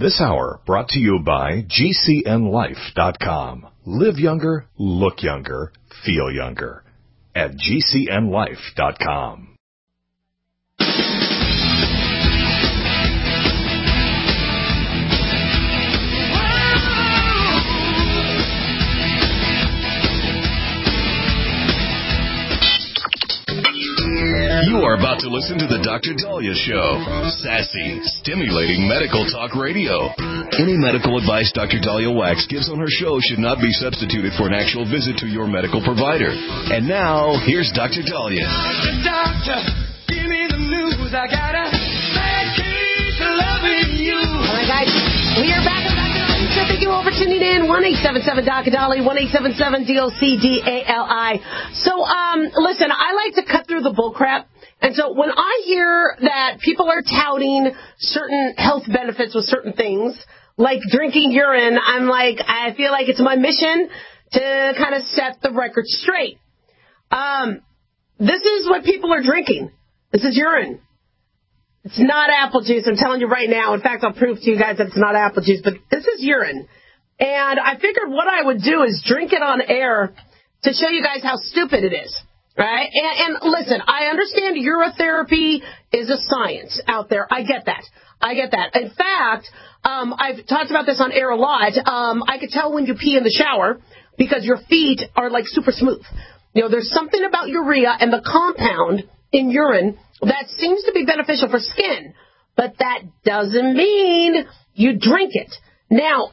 This hour brought to you by GCNLife.com. Live younger, look younger, feel younger at GCNLife.com. You are about to listen to the Dr. Daliah Show. Sassy, stimulating medical talk radio. Any medical advice Dr. Daliah Wax gives on her show should not be substituted for an actual visit to your medical provider. And now, here's Dr. Daliah. Doctor, give me the news. I gotta keep loving you. All right, guys, we are back on Dr. Daliah Show. Thank you all for tuning in. 1-877-Dr. 1-877-DOCDALI. So, listen, I like to cut through the bullcrap. And so when I hear that people are touting certain health benefits with certain things, like drinking urine, I'm like, I feel like it's my mission to kind of set the record straight. This is what people are drinking. This is urine. It's not apple juice. I'm telling you right now. In fact, I'll prove to you guys that it's not apple juice, but this is urine. And I figured what I would do is drink it on air to show you guys how stupid it is. Right? And listen, I understand urotherapy is a science out there. I get that. In fact, I've talked about this on air a lot. I could tell when you pee in the shower because your feet are like super smooth. You know, there's something about urea and the compound in urine that seems to be beneficial for skin, but that doesn't mean you drink it. Now,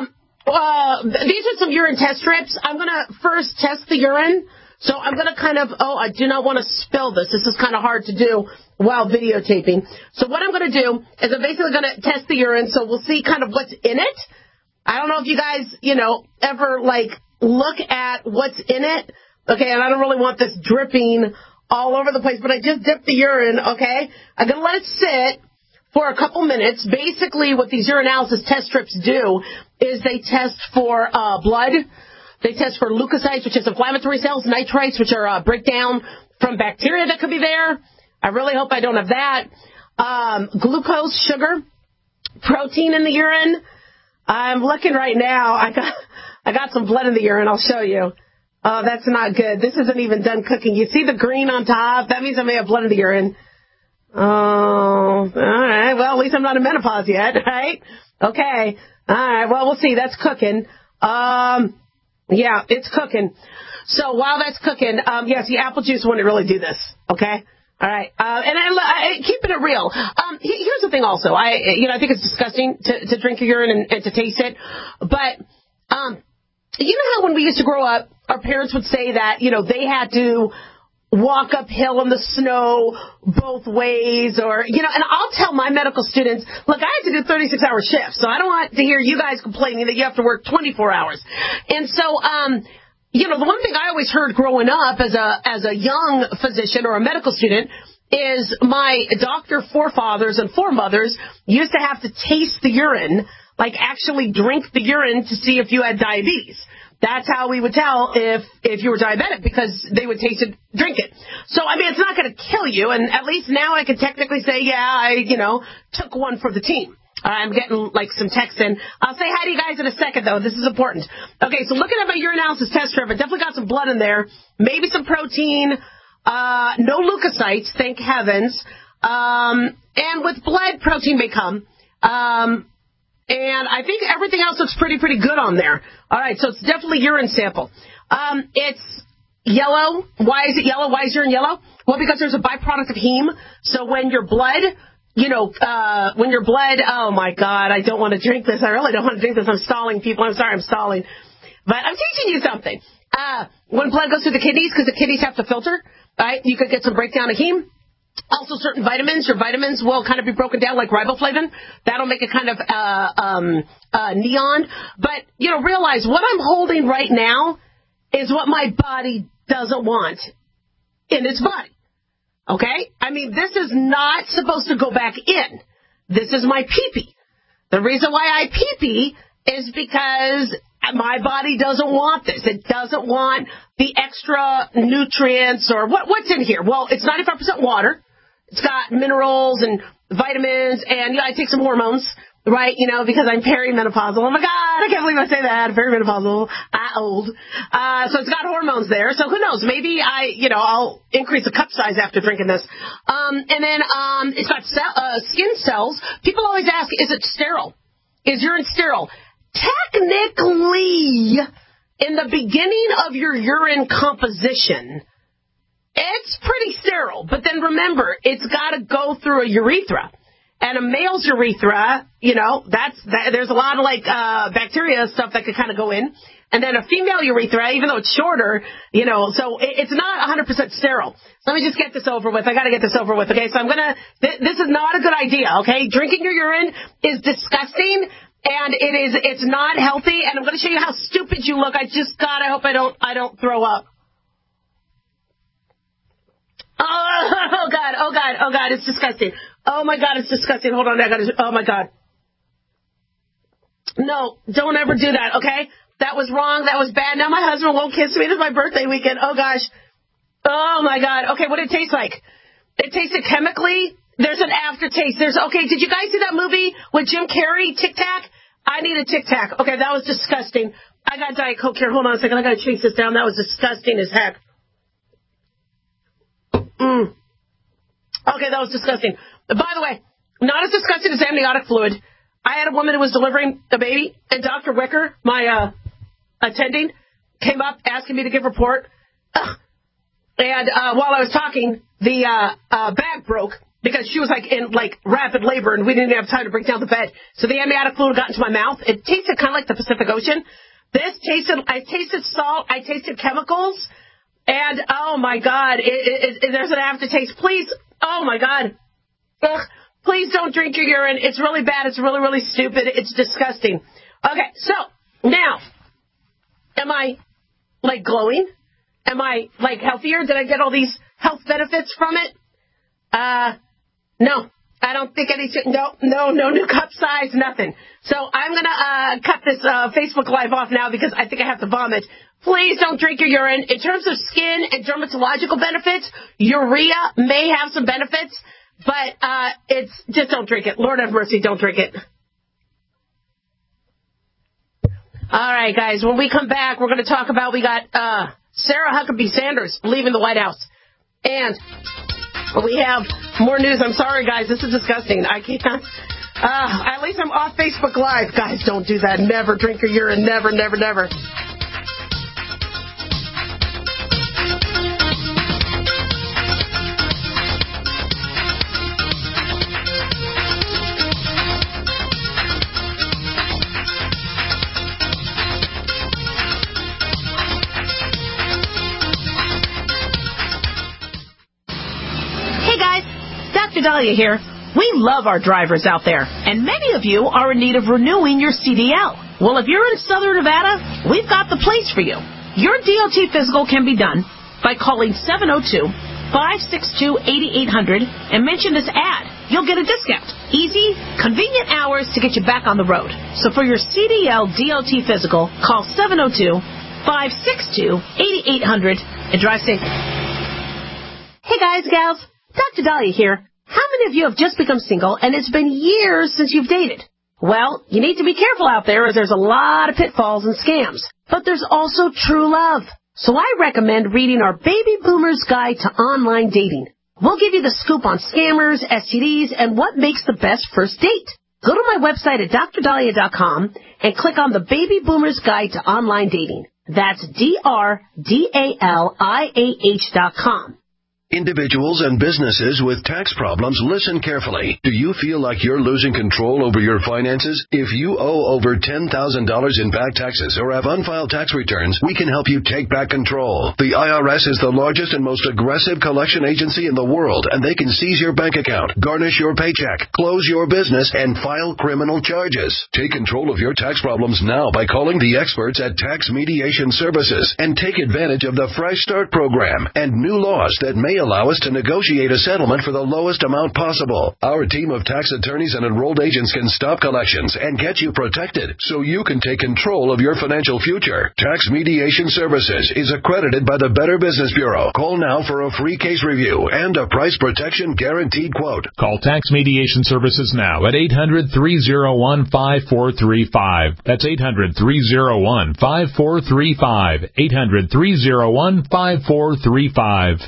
these are some urine test strips. I'm going to first test the urine. So I'm going to I do not want to spill this. This is kind of hard to do while videotaping. So what I'm going to do is I'm basically going to test the urine, so we'll see kind of what's in it. I don't know if you guys, ever, look at what's in it. Okay, and I don't really want this dripping all over the place, but I just dipped the urine, okay? I'm going to let it sit for a couple minutes. Basically, what these urinalysis test strips do is they test for blood. They test for leukocytes, which is inflammatory cells, nitrites, which are breakdown from bacteria that could be there. I really hope I don't have that. Glucose, sugar, protein in the urine. I'm looking right now. I got some blood in the urine. I'll show you. Oh, that's not good. This isn't even done cooking. You see the green on top? That means I may have blood in the urine. Oh, all right. Well, at least I'm not in menopause yet, right? Okay. All right. Well, we'll see. That's cooking. Yeah, it's cooking. So while that's cooking, the apple juice wouldn't really do this, okay? All right. And I keeping it real. Here's the thing also. I think it's disgusting to drink your urine and to taste it. But, you know how when we used to grow up, our parents would say that, they had to walk uphill in the snow both ways and I'll tell my medical students, look, I have to do 36-hour shifts, so I don't want to hear you guys complaining that you have to work 24 hours. And so, the one thing I always heard growing up as a young physician or a medical student is my doctor forefathers and foremothers used to have to taste the urine, like actually drink the urine to see if you had diabetes. That's how we would tell if you were diabetic, because they would taste it, drink it. So, it's not going to kill you, and at least now I can technically say, I took one for the team. I'm getting, some text in. I'll say hi to you guys in a second, though. This is important. Okay, so looking at my urinalysis test strip, I definitely got some blood in there, maybe some protein, no leukocytes, thank heavens. And with blood, protein may come. And I think everything else looks pretty good on there. All right, so it's definitely urine sample. It's yellow. Why is it yellow? Why is urine yellow? Well, because there's a byproduct of heme. So when your blood, oh my God, I don't want to drink this. I really don't want to drink this. I'm stalling people. I'm sorry, I'm stalling. But I'm teaching you something. When blood goes through the kidneys, because the kidneys have to filter, right, you could get some breakdown of heme. Also, certain vitamins, your vitamins will kind of be broken down like riboflavin. That'll make it kind of neon. But, realize what I'm holding right now is what my body doesn't want in its body. Okay? This is not supposed to go back in. This is my pee-pee. The reason why I pee-pee is because my body doesn't want this. It doesn't want the extra nutrients or what's in here. Well, it's 95% water. It's got minerals and vitamins, and I take some hormones. right? You know, because I'm perimenopausal. Oh my God, I can't believe I say that. Perimenopausal, old. So it's got hormones there. So who knows? Maybe I'll increase the cup size after drinking this. And then it's got skin cells. People always ask, is it sterile? Is urine sterile? Technically, in the beginning of your urine composition, it's pretty sterile. But then remember, it's got to go through a urethra. And a male's urethra, there's a lot of bacteria stuff that could kind of go in. And then a female urethra, even though it's shorter, so it's not 100% sterile. So let me just get this over with. I got to get this over with. Okay, so this is not a good idea. Okay, drinking your urine is disgusting. And it's not healthy, and I'm going to show you how stupid you look. I hope I don't throw up. Oh God, it's disgusting. Oh my God, it's disgusting. Hold on, oh my God. No, don't ever do that, okay? That was wrong, that was bad. Now my husband won't kiss me. This is my birthday weekend. Oh gosh. Oh my God. Okay, what did it taste like? It tasted chemically. There's an aftertaste. Did you guys see that movie with Jim Carrey, Tic Tac? I need a Tic Tac. Okay, that was disgusting. I got Diet Coke here. Hold on a second. I got to chase this down. That was disgusting as heck. Okay, that was disgusting. By the way, not as disgusting as amniotic fluid. I had a woman who was delivering a baby, and Dr. Wicker, my attending, came up asking me to give a report. And while I was talking, the bag broke. Because she was in rapid labor and we didn't have time to break down the bed. So the amniotic fluid got into my mouth. It tasted kind of like the Pacific Ocean. I tasted salt. I tasted chemicals. And oh my God, there's an aftertaste. Please, oh my God. Ugh, please don't drink your urine. It's really bad. It's really, really stupid. It's disgusting. Okay, so now, am I glowing? Am I healthier? Did I get all these health benefits from it? No, I don't think anything. No new cup size, nothing. So I'm going to cut this Facebook Live off now because I think I have to vomit. Please don't drink your urine. In terms of skin and dermatological benefits, urea may have some benefits, but it's just don't drink it. Lord have mercy, don't drink it. All right, guys, when we come back, we're going to talk about, we got Sarah Huckabee Sanders leaving the White House. And we have more news. I'm sorry, guys. This is disgusting. I can't. At least I'm off Facebook Live. Guys, don't do that. Never drink your urine. Never, never, never. Dahlia here. We love our drivers out there, and many of you are in need of renewing your CDL. Well, if you're in Southern Nevada, we've got the place for you. Your DOT physical can be done by calling 702-562-8800 and mention this ad. You'll get a discount. Easy, convenient hours to get you back on the road. So for your CDL DOT physical, call 702-562-8800 and drive safe. Hey guys, gals, Dr. Dahlia here. How many of you have just become single and it's been years since you've dated? Well, you need to be careful out there as there's a lot of pitfalls and scams. But there's also true love. So I recommend reading our Baby Boomer's Guide to Online Dating. We'll give you the scoop on scammers, STDs, and what makes the best first date. Go to my website at drdahlia.com and click on the Baby Boomer's Guide to Online Dating. That's DRDALIAH.com. Individuals and businesses with tax problems, listen carefully. Do you feel like you're losing control over your finances? If you owe over $10,000 in back taxes or have unfiled tax returns, we can help you take back control. The IRS is the largest and most aggressive collection agency in the world, and they can seize your bank account, garnish your paycheck, close your business, and file criminal charges. Take control of your tax problems now by calling the experts at Tax Mediation Services and take advantage of the Fresh Start program and new laws that may may allow us to negotiate a settlement for the lowest amount possible. Our team of tax attorneys and enrolled agents can stop collections and get you protected so you can take control of your financial future. Tax Mediation Services is accredited by the Better Business Bureau. Call now for a free case review and a price protection guaranteed quote. Call Tax Mediation Services now at 800-301-5435. That's 800-301-5435. 800-301-5435.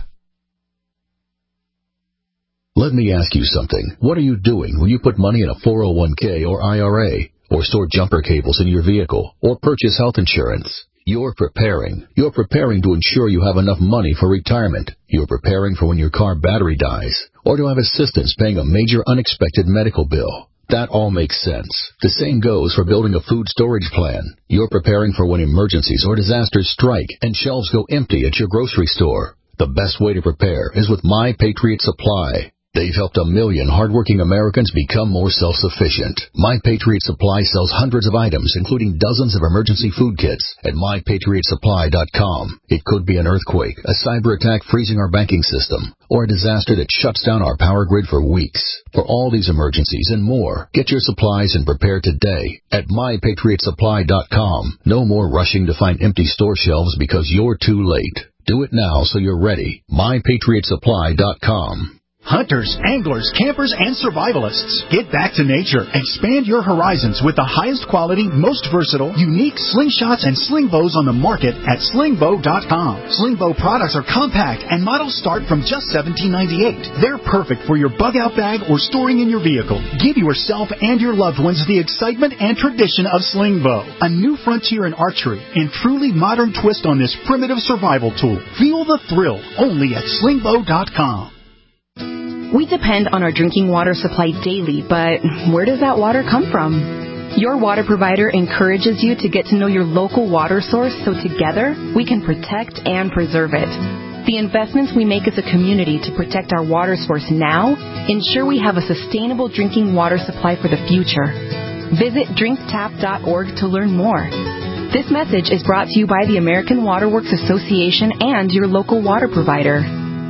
Let me ask you something. What are you doing when you put money in a 401k or IRA, or store jumper cables in your vehicle, or purchase health insurance? You're preparing. You're preparing to ensure you have enough money for retirement. You're preparing for when your car battery dies, or to have assistance paying a major unexpected medical bill. That all makes sense. The same goes for building a food storage plan. You're preparing for when emergencies or disasters strike and shelves go empty at your grocery store. The best way to prepare is with My Patriot Supply. They've helped 1 million hardworking Americans become more self-sufficient. My Patriot Supply sells hundreds of items, including dozens of emergency food kits at MyPatriotSupply.com. It could be an earthquake, a cyber attack freezing our banking system, or a disaster that shuts down our power grid for weeks. For all these emergencies and more, get your supplies and prepare today at MyPatriotSupply.com. No more rushing to find empty store shelves because you're too late. Do it now so you're ready. MyPatriotSupply.com. Hunters, anglers, campers, and survivalists. Get back to nature. Expand your horizons with the highest quality, most versatile, unique slingshots and sling bows on the market at slingbow.com. Slingbow products are compact and models start from just $17.98. They're perfect for your bug-out bag or storing in your vehicle. Give yourself and your loved ones the excitement and tradition of Slingbow, a new frontier in archery and truly modern twist on this primitive survival tool. Feel the thrill only at slingbow.com. We depend on our drinking water supply daily, but where does that water come from? Your water provider encourages you to get to know your local water source so together we can protect and preserve it. The investments we make as a community to protect our water source now ensure we have a sustainable drinking water supply for the future. Visit drinktap.org to learn more. This message is brought to you by the American Water Works Association and your local water provider.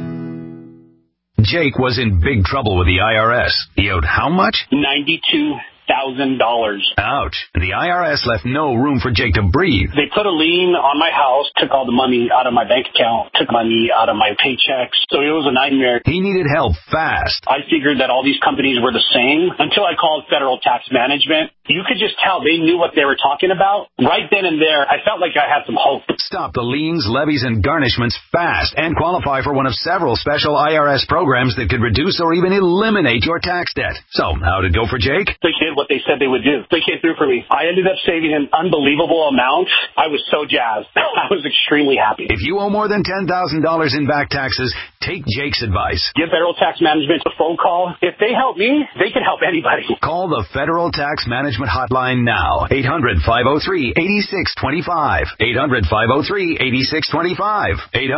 Jake was in big trouble with the IRS. He owed how much? $92,000. Ouch. The IRS left no room for Jake to breathe. They put a lien on my house, took all the money out of my bank account, took money out of my paychecks. So it was a nightmare. He needed help fast. I figured that all these companies were the same until I called Federal Tax Management. You could just tell they knew what they were talking about. Right then and there, I felt like I had some hope. Stop the liens, levies, and garnishments fast and qualify for one of several special IRS programs that could reduce or even eliminate your tax debt. So, how'd it go for Jake? They did what they said they would do. They came through for me. I ended up saving an unbelievable amount. I was so jazzed. I was extremely happy. If you owe more than $10,000 in back taxes, take Jake's advice. Give Federal Tax Management a phone call. If they help me, they can help anybody. Call the Federal Tax Management hotline now. 800-503-8625. 800-503-8625.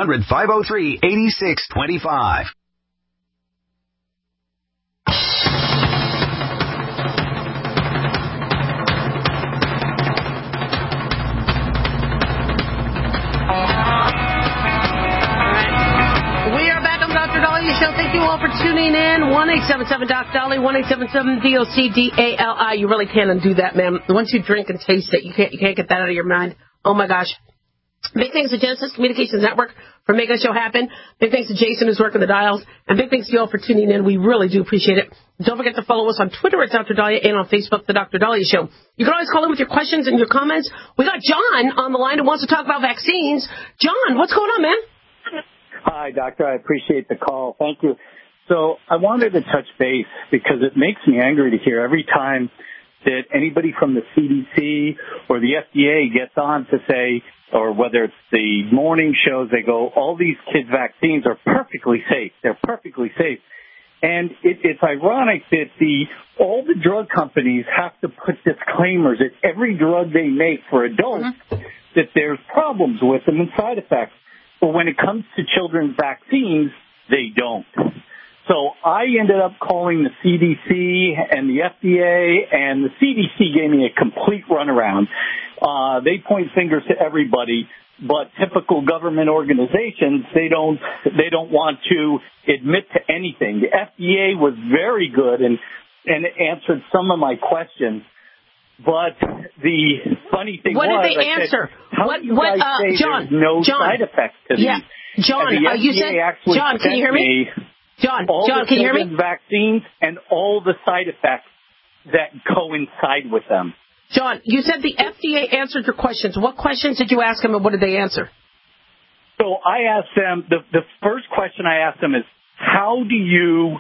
800-503-8625. Show. Thank you all for tuning in. 1-877-DOC-DOLLY, 1-877-DOC-DALI. You really can undo that, man. Once you drink and taste it, you can't get that out of your mind. Oh, my gosh. Big thanks to Genesis Communications Network for making the show happen. Big thanks to Jason, who's working the dials. And big thanks to you all for tuning in. We really do appreciate it. Don't forget to follow us on Twitter at Dr. Dahlia and on Facebook, The Dr. Dahlia Show. You can always call in with your questions and your comments. We got John on the line who wants to talk about vaccines. John, what's going on, man? Hi, Doctor. I appreciate the call. Thank you. So I wanted to touch base because it makes me angry to hear every time that anybody from the CDC or the FDA gets on to say, or whether it's the morning shows, they go, all these kids' vaccines are perfectly safe. They're perfectly safe. And it's ironic that all the drug companies have to put disclaimers at every drug they make for adults that there's problems with them and side effects. But when it comes to children's vaccines, they don't. So I ended up calling the CDC and the FDA, and the CDC gave me a complete runaround. They point fingers to everybody. but typical government organizations, they don't want to admit to anything. The FDA was very good and answered some of my questions. But the funny thing what was, did they answer? How do you guys say John, there's no side effects to these? Yeah, John, you said, John, can you hear me? John, can you hear me? Vaccines and all the side effects that coincide with them. John, you said the FDA answered your questions. What questions did you ask them, and what did they answer? So I asked them, the first question I asked them is, how do you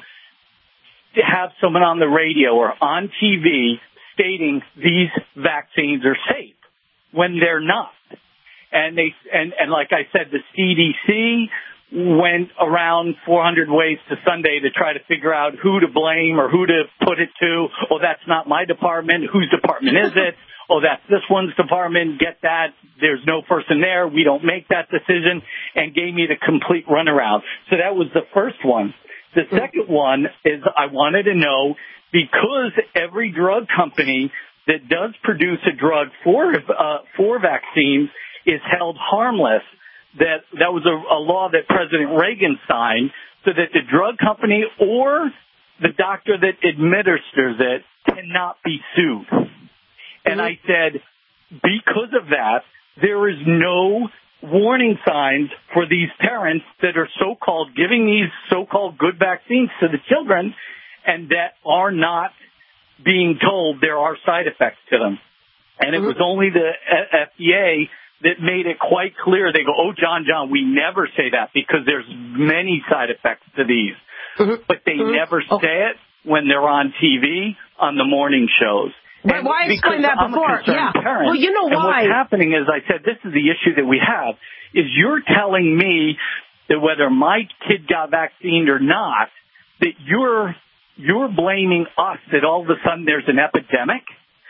have someone on the radio or on TV stating these vaccines are safe when they're not? And like I said, the CDC went around 400 ways to Sunday to try to figure out who to blame or who to put it to. Oh, that's not my department. Whose department is it? Oh, that's this one's department. Get that. There's no person there. We don't make that decision, and gave me the complete runaround. So that was the first one. The second one is I wanted to know, because every drug company that does produce a drug for vaccines is held harmless, that was a law that President Reagan signed, so that the drug company or the doctor that administers it cannot be sued. And I said, because of that, there is no warning signs for these parents that are so-called giving these so-called good vaccines to the children, and that are not being told there are side effects to them. And it was only the FDA that made it quite clear. They go, oh, John, we never say that because there's many side effects to these. But they never say it when they're on TV, on the morning shows. But why explain that before? I'm a concerned parent. Well, you know why. And what's happening is, I said, this is the issue that we have, is you're telling me that whether my kid got vaccinated or not, that you're blaming us that all of a sudden there's an epidemic.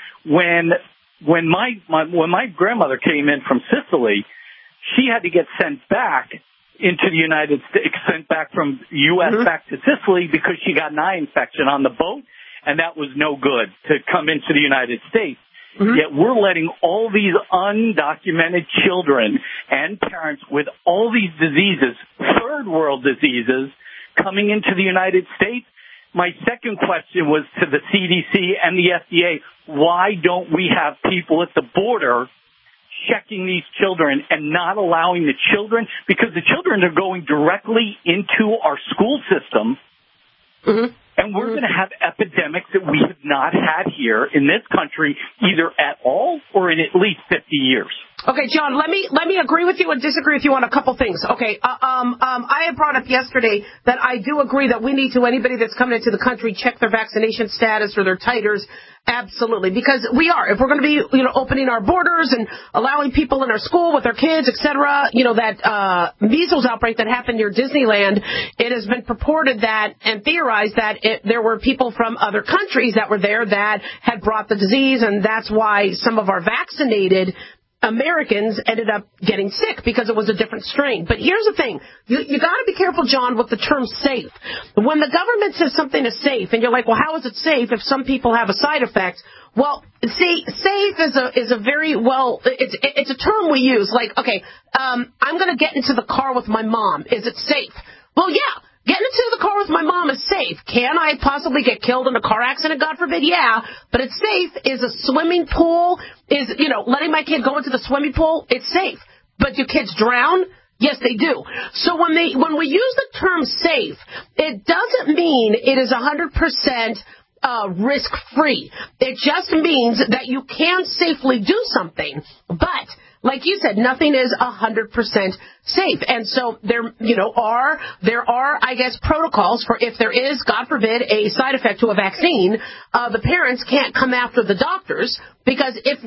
When my grandmother came in from Sicily, she had to get sent back into the United States, sent back from U.S. back to Sicily because she got an eye infection on the boat, and that was no good to come into the United States. Yet we're letting all these undocumented children and parents with all these diseases, third world diseases, coming into the United States. My second question was to the CDC and the FDA, why don't we have people at the border checking these children and not allowing the children, because the children are going directly into our school system, and we're going to have epidemics that we have not had here in this country either at all or in at least 50 years. Okay, John, let me agree with you and disagree with you on a couple things. Okay, I had brought up yesterday that I do agree that we need to, anybody that's coming into the country, check their vaccination status or their titers. Absolutely, because we are. If we're going to be, opening our borders and allowing people in our school with their kids, etc., that measles outbreak that happened near Disneyland, it has been purported that and theorized that there were people from other countries that were there that had brought the disease, and that's why some of our vaccinated Americans ended up getting sick, because it was a different strain. But here's the thing. You got to be careful, John, with the term safe. When the government says something is safe, and you're like, well, how is it safe if some people have a side effect? Well, see, safe is a very, it's a term we use. Like, okay, I'm going to get into the car with my mom. Is it safe? Well, yeah. Getting into the car with my mom is safe. Can I possibly get killed in a car accident? God forbid, yeah. But it's safe. Is a swimming pool, letting my kid go into the swimming pool, it's safe. But do kids drown? Yes, they do. So when we use the term safe, it doesn't mean it is 100% risk-free. It just means that you can safely do something. But like you said, nothing is 100% safe. And so there are, I guess, protocols for if there is, God forbid, a side effect to a vaccine, the parents can't come after the doctors, because if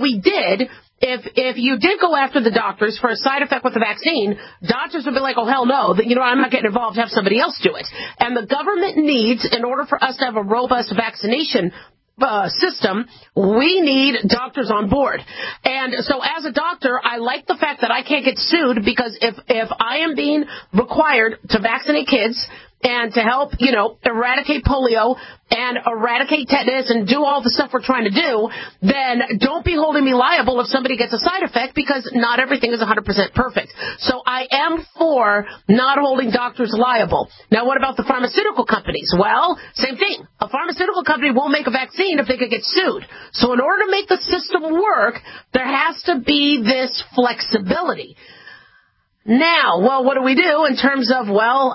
you did go after the doctors for a side effect with the vaccine, doctors would be like, oh, hell no, I'm not getting involved, have somebody else do it. And the government needs, in order for us to have a robust vaccination system, we need doctors on board. And so as a doctor, I like the fact that I can't get sued, because if I am being required to vaccinate kids, and to help, eradicate polio and eradicate tetanus and do all the stuff we're trying to do, then don't be holding me liable if somebody gets a side effect, because not everything is 100% perfect. So I am for not holding doctors liable. Now, what about the pharmaceutical companies? Well, same thing. A pharmaceutical company won't make a vaccine if they could get sued. So in order to make the system work, there has to be this flexibility. Now, well, what do we do in terms of,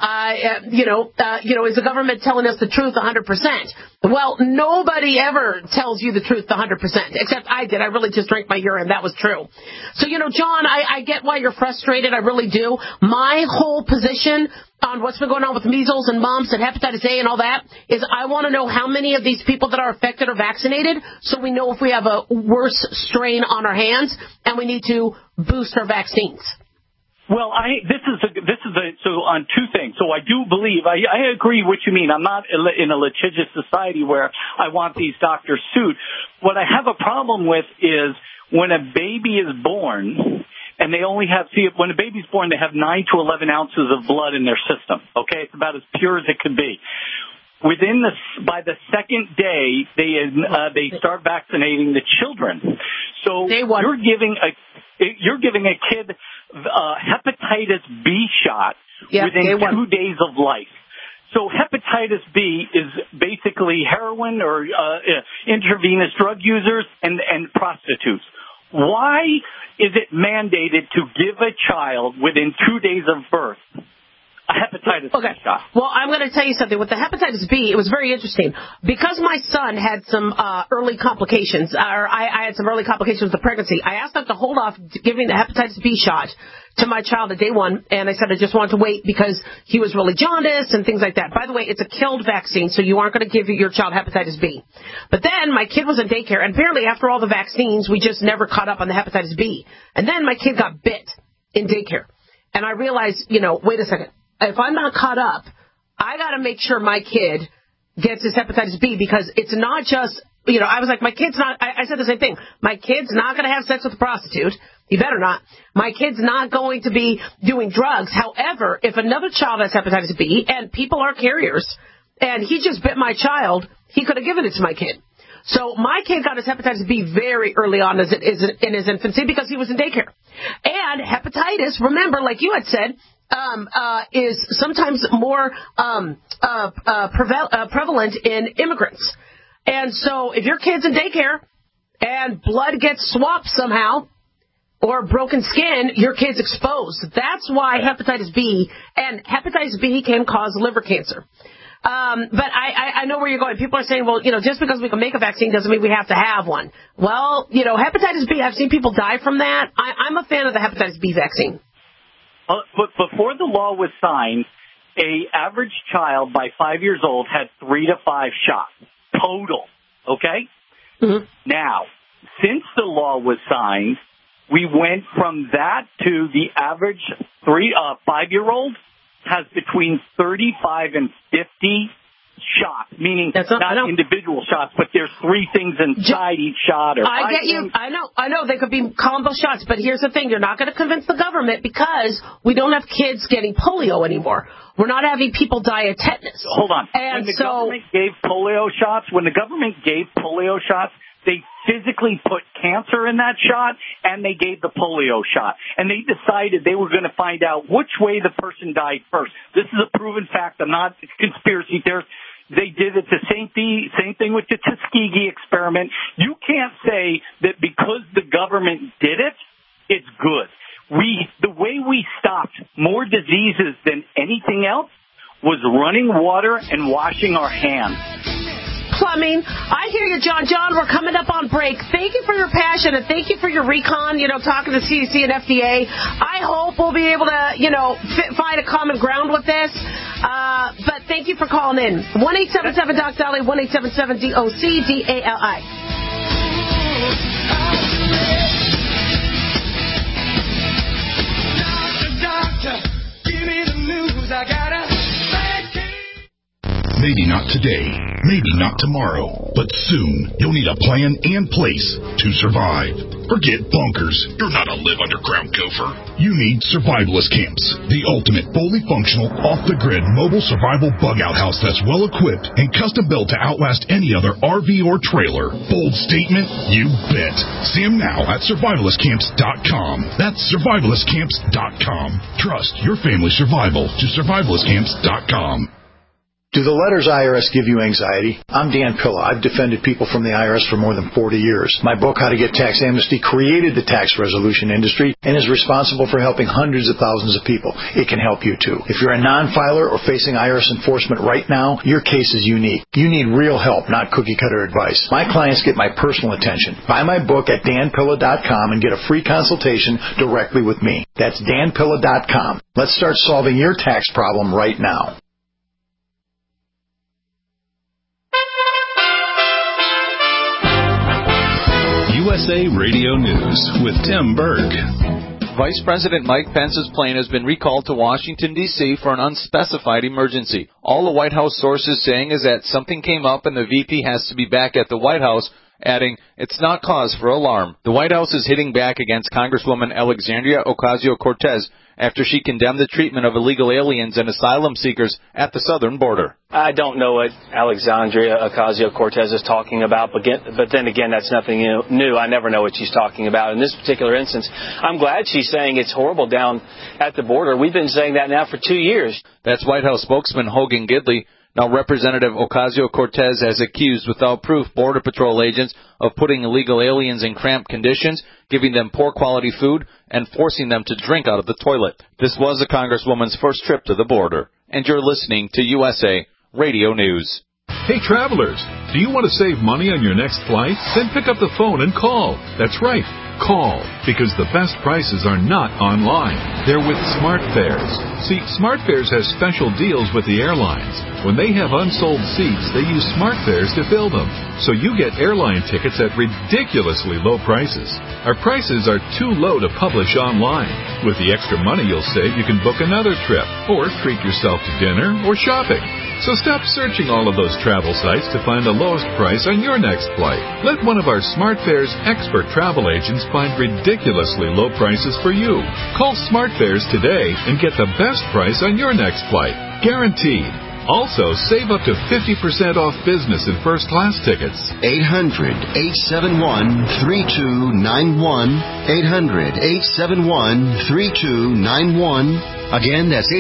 is the government telling us the truth 100%? Well, nobody ever tells you the truth 100%, except I did. I really just drank my urine. That was true. So, John, I get why you're frustrated. I really do. My whole position on what's been going on with measles and mumps and hepatitis A and all that is I want to know how many of these people that are affected are vaccinated, so we know if we have a worse strain on our hands and we need to boost our vaccines. Well, so on two things. So I do believe, I agree what you mean. I'm not in a litigious society where I want these doctors sued. What I have a problem with is when a baby is born and they only have, when a baby's born, they have 9 to 11 ounces of blood in their system. Okay. It's about as pure as it could be. By the second day, they start vaccinating the children. So you're giving a kid hepatitis B shot within 2 days of life. So hepatitis B is basically heroin or intravenous drug users and prostitutes. Why is it mandated to give a child within 2 days of birth a hepatitis B shot? Well, I'm going to tell you something. With the hepatitis B, it was very interesting. Because my son had some early complications, or I had some early complications with the pregnancy, I asked them to hold off giving the hepatitis B shot to my child at day one, and I said I just wanted to wait because he was really jaundiced and things like that. By the way, it's a killed vaccine, so you aren't going to give your child hepatitis B. But then my kid was in daycare, and apparently after all the vaccines, we just never caught up on the hepatitis B. And then my kid got bit in daycare. And I realized, wait a second. If I'm not caught up, I got to make sure my kid gets his hepatitis B, because it's not just, I was like, my kid's not, I said the same thing. My kid's not going to have sex with a prostitute. He better not. My kid's not going to be doing drugs. However, if another child has hepatitis B, and people are carriers, and he just bit my child, he could have given it to my kid. So my kid got his hepatitis B very early on in his infancy because he was in daycare. And hepatitis, remember, like you had said, is sometimes more prevalent in immigrants. And so if your kid's in daycare and blood gets swapped somehow or broken skin, your kid's exposed. That's why hepatitis B can cause liver cancer. But I know where you're going. People are saying, well, just because we can make a vaccine doesn't mean we have to have one. Well, hepatitis B, I've seen people die from that. I'm a fan of the hepatitis B vaccine. But before the law was signed, a average child by 5 years old had 3 to 5 shots total. Okay? Mm-hmm. Now, since the law was signed, we went from that to the average 5-year-old has between 35 and 50 shots, meaning not individual shots, but there's 3 things inside each shot. I get you. I know. They could be combo shots, but here's the thing. You're not going to convince the government because we don't have kids getting polio anymore. We're not having people die of tetanus. Hold on. And when the government gave polio shots, they physically put cancer in that shot, and they gave the polio shot. And they decided they were going to find out which way the person died first. This is a proven fact. I'm not conspiracy theorist. They did it the same thing with the Tuskegee experiment. You can't say that because the government did it, it's good. The way we stopped more diseases than anything else was running water and washing our hands. Plumbing. I hear you, John. John, we're coming up on break. Thank you for your passion and thank you for your recon, talking to CDC and FDA. I hope we'll be able to, find a common ground with this. But thank you for calling in. 1-877-DOC-DALI, 1-877-DOC-DALI. Doctor, give me the news. I got a Maybe not today, maybe not tomorrow, but soon you'll need a plan and place to survive. Forget bunkers. You're not a live underground gopher. You need survivalist camps, the ultimate fully functional, off-the-grid mobile survival bug-out house that's well-equipped and custom-built to outlast any other RV or trailer. Bold statement? You bet. See them now at survivalistcamps.com. That's survivalistcamps.com. Trust your family's survival to survivalistcamps.com. Do the letters IRS give you anxiety? I'm Dan Pilla. I've defended people from the IRS for more than 40 years. My book, How to Get Tax Amnesty, created the tax resolution industry and is responsible for helping hundreds of thousands of people. It can help you too. If you're a non-filer or facing IRS enforcement right now, your case is unique. You need real help, not cookie-cutter advice. My clients get my personal attention. Buy my book at danpilla.com and get a free consultation directly with me. That's danpilla.com. Let's start solving your tax problem right now. USA Radio News with Tim Berg. Vice President Mike Pence's plane has been recalled to Washington, D.C. for an unspecified emergency. All the White House sources saying is that something came up and the VP has to be back at the White House, adding, it's not cause for alarm. The White House is hitting back against Congresswoman Alexandria Ocasio-Cortez after she condemned the treatment of illegal aliens and asylum seekers at the southern border. I don't know what Alexandria Ocasio-Cortez is talking about, but then again, that's nothing new. I never know what she's talking about. In this particular instance, I'm glad she's saying it's horrible down at the border. We've been saying that now for 2 years. That's White House spokesman Hogan Gidley. Now, Representative Ocasio-Cortez has accused without proof Border Patrol agents of putting illegal aliens in cramped conditions, giving them poor quality food, and forcing them to drink out of the toilet. This was the Congresswoman's first trip to the border. And you're listening to USA Radio News. Hey, travelers, do you want to save money on your next flight? Then pick up the phone and call. That's right. Call, because the best prices are not online. They're with SmartFares. See, SmartFares has special deals with the airlines. When they have unsold seats, they use SmartFares to fill them. So you get airline tickets at ridiculously low prices. Our prices are too low to publish online. With the extra money you'll save, you can book another trip, or treat yourself to dinner or shopping. So stop searching all of those travel sites to find the lowest price on your next flight. Let one of our SmartFares expert travel agents find ridiculously low prices for you. Call SmartFares today and get the best price on your next flight. Guaranteed. Also, save up to 50% off business and first-class tickets. 800-871-3291. 800-871-3291. Again, that's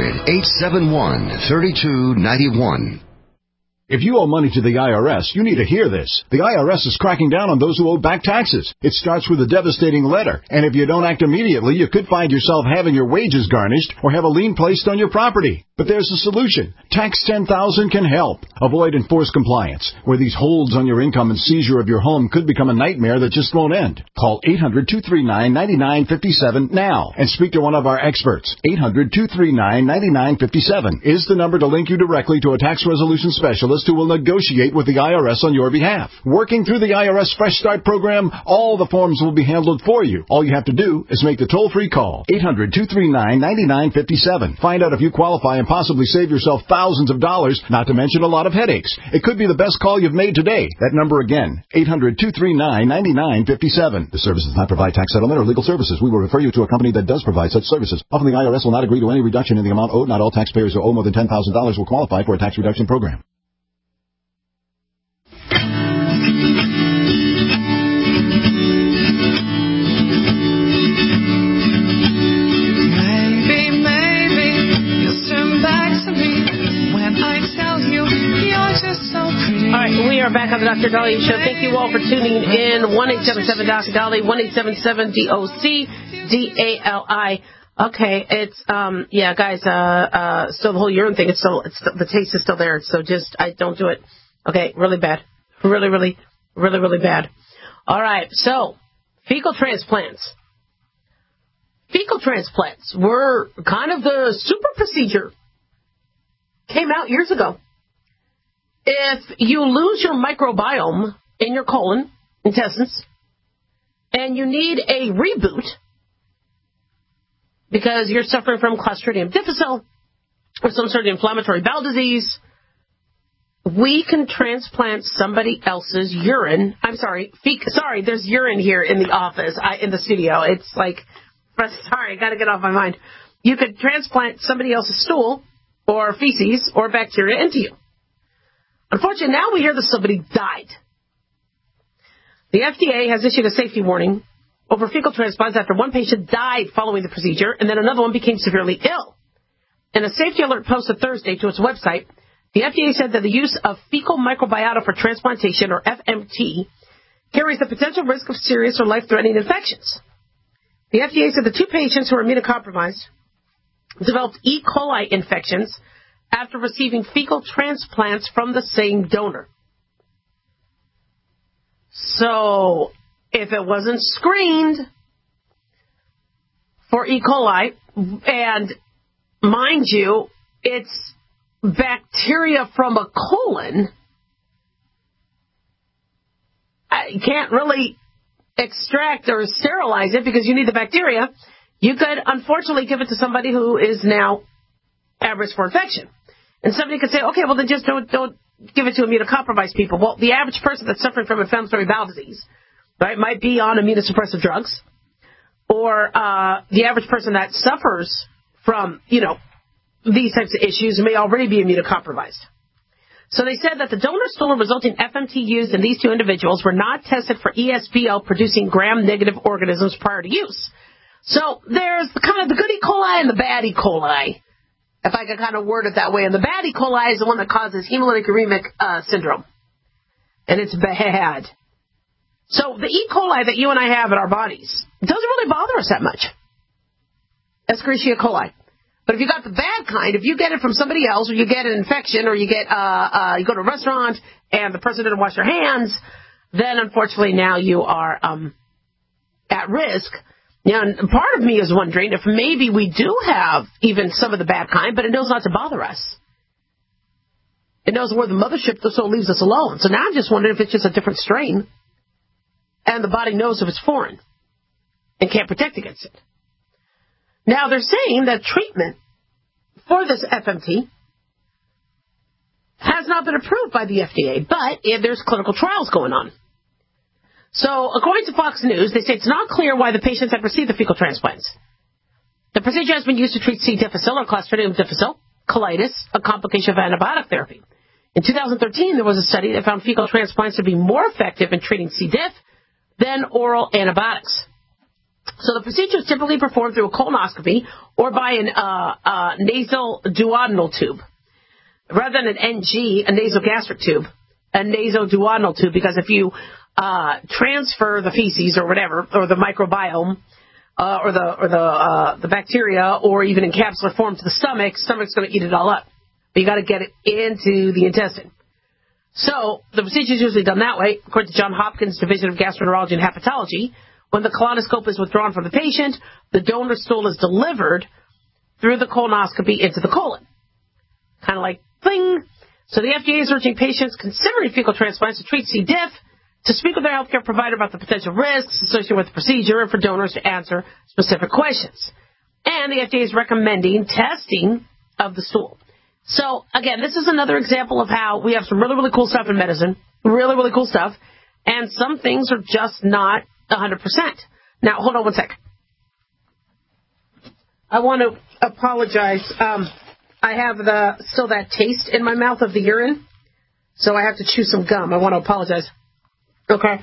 800-871-3291. If you owe money to the IRS, you need to hear this. The IRS is cracking down on those who owe back taxes. It starts with a devastating letter, and if you don't act immediately, you could find yourself having your wages garnished or have a lien placed on your property. But there's a solution. Tax 10,000 can help. Avoid enforced compliance, where these holds on your income and seizure of your home could become a nightmare that just won't end. Call 800-239-9957 now and speak to one of our experts. 800-239-9957 is the number to link you directly to a tax resolution specialist who will negotiate with the IRS on your behalf. Working through the IRS Fresh Start program, all the forms will be handled for you. All you have to do is make the toll-free call. 800-239-9957. Find out if you qualify and possibly save yourself thousands of dollars, not to mention a lot of headaches. It could be the best call you've made today. That number again, 800-239-9957. The service does not provide tax settlement or legal services. We will refer you to a company that does provide such services. Often the IRS will not agree to any reduction in the amount owed. Not all taxpayers who owe more than $10,000 will qualify for a tax reduction program. All right, we are back on the Dr. Dahlia Show. Thank you all for tuning in. 1-877-Dr. Dahlia, 1-877-DOC-DALI. Okay, it's yeah, guys. Still the whole urine thing. The taste is still there. So just don't do it. Okay, really bad, really bad. All right, so fecal transplants. Fecal transplants were kind of the super procedure. Came out years ago. If you lose your microbiome in your colon, intestines, and you need a reboot because you're suffering from Clostridium difficile or some sort of inflammatory bowel disease, we can transplant somebody else's urine. I'm sorry, there's urine here in the office, in the studio. It's like, sorry, I got to get off my mind. You could transplant somebody else's stool or feces or bacteria into you. Unfortunately, now we hear that somebody died. The FDA has issued a safety warning over fecal transplants after one patient died following the procedure, and then another one became severely ill. In a safety alert posted Thursday to its website, the FDA said that the use of fecal microbiota for transplantation, or FMT, carries the potential risk of serious or life-threatening infections. The FDA said the two patients who were immunocompromised developed E. coli infections after receiving fecal transplants from the same donor. So, if it wasn't screened for E. coli, and mind you, it's bacteria from a colon, you can't really extract or sterilize it because you need the bacteria. You could, unfortunately, give it to somebody who is now at risk for infection. And somebody could say, okay, well, then just don't give it to immunocompromised people. Well, the average person that's suffering from inflammatory bowel disease, right, might be on immunosuppressive drugs, or the average person that suffers from, these types of issues may already be immunocompromised. So they said that the donor stool and resulting FMT used in these two individuals were not tested for ESBL-producing gram-negative organisms prior to use. So there's kind of the good E. coli and the bad E. coli, if I could kind of word it that way. And the bad E. coli is the one that causes hemolytic uremic syndrome. And it's bad. So the E. coli that you and I have in our bodies doesn't really bother us that much. Escherichia coli. But if you got the bad kind, if you get it from somebody else, or you get an infection, or you get you go to a restaurant and the person didn't wash their hands, then unfortunately now you are at risk. And part of me is wondering if maybe we do have even some of the bad kind, but it knows not to bother us. It knows where the mothership so leaves us alone. So now I'm just wondering if it's just a different strain, and the body knows if it's foreign and can't protect against it. Now, they're saying that treatment for this FMT has not been approved by the FDA, but there's clinical trials going on. So, according to Fox News, they say it's not clear why the patients had received the fecal transplants. The procedure has been used to treat C. difficile or Clostridium difficile, colitis, a complication of antibiotic therapy. In 2013, there was a study that found fecal transplants to be more effective in treating C. diff than oral antibiotics. So the procedure is typically performed through a colonoscopy or by an nasal duodenal tube. Rather than an NG, a nasogastric tube, a nasoduodenal tube, because if you transfer the feces or whatever, or the microbiome, or the bacteria, or even in capsular form to the stomach's going to eat it all up. But you got to get it into the intestine. So the procedure is usually done that way, according to Johns Hopkins Division of Gastroenterology and Hepatology. When the colonoscope is withdrawn from the patient, the donor stool is delivered through the colonoscopy into the colon. Kind of like, bling. So the FDA is urging patients considering fecal transplants to treat C. diff to speak with their healthcare provider about the potential risks associated with the procedure and for donors to answer specific questions. And the FDA is recommending testing of the stool. So, again, this is another example of how we have some really, really cool stuff in medicine, really, really cool stuff, and some things are just not 100%. Now, hold on one sec. I want to apologize. I have still that taste in my mouth of the urine, so I have to chew some gum. I want to apologize. Okay.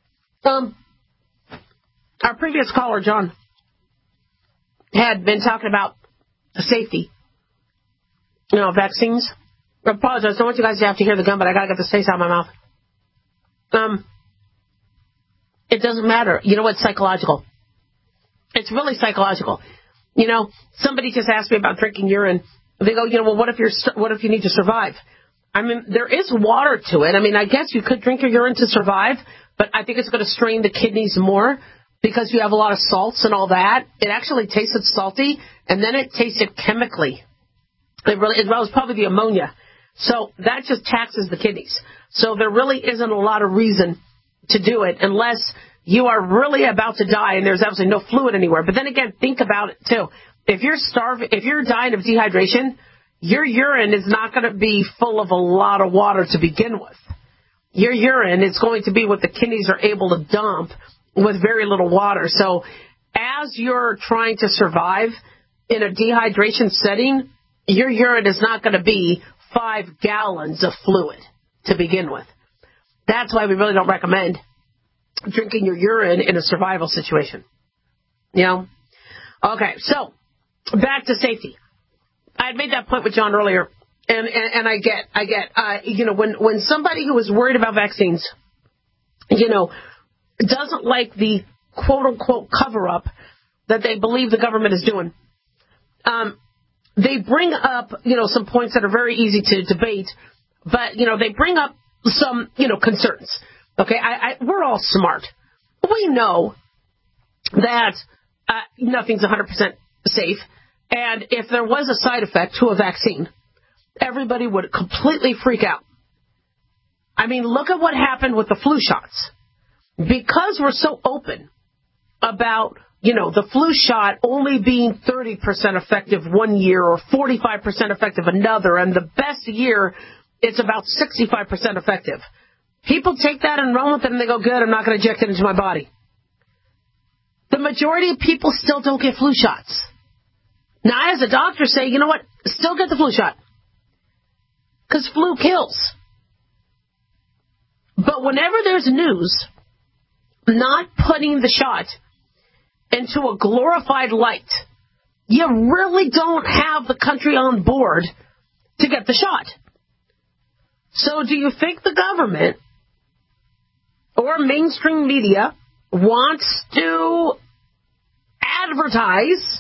Our previous caller, John, had been talking about safety, vaccines. I apologize. I don't want you guys to have to hear the gum, but I got to get this taste out of my mouth. It doesn't matter. You know, it's psychological. It's really psychological. Somebody just asked me about drinking urine. They go, well, what if you need to survive? I mean, there is water to it. I mean, I guess you could drink your urine to survive, but I think it's going to strain the kidneys more because you have a lot of salts and all that. It actually tasted salty, and then it tasted chemically. It was probably the ammonia. So that just taxes the kidneys. So there really isn't a lot of reason to do it unless you are really about to die and there's absolutely no fluid anywhere. But then again, think about it too. If you're dying of dehydration, your urine is not going to be full of a lot of water to begin with. Your urine is going to be what the kidneys are able to dump with very little water. So as you're trying to survive in a dehydration setting, your urine is not going to be 5 gallons of fluid to begin with. That's why we really don't recommend drinking your urine in a survival situation. You know? Okay, so back to safety. I had made that point with John earlier, and I get, when somebody who is worried about vaccines, doesn't like the quote-unquote cover-up that they believe the government is doing, they bring up, some points that are very easy to debate, but, they bring up some, concerns. Okay, we're all smart. We know that nothing's 100% safe, and if there was a side effect to a vaccine, everybody would completely freak out. I mean, look at what happened with the flu shots. Because we're so open about, the flu shot only being 30% effective one year or 45% effective another, and the best year, it's about 65% effective. People take that and run with it, and they go, good, I'm not going to inject it into my body. The majority of people still don't get flu shots. Now, I, as a doctor, say, you know what? Still get the flu shot. Because flu kills. But whenever there's news not putting the shot into a glorified light, you really don't have the country on board to get the shot. So do you think the government or mainstream media wants to advertise,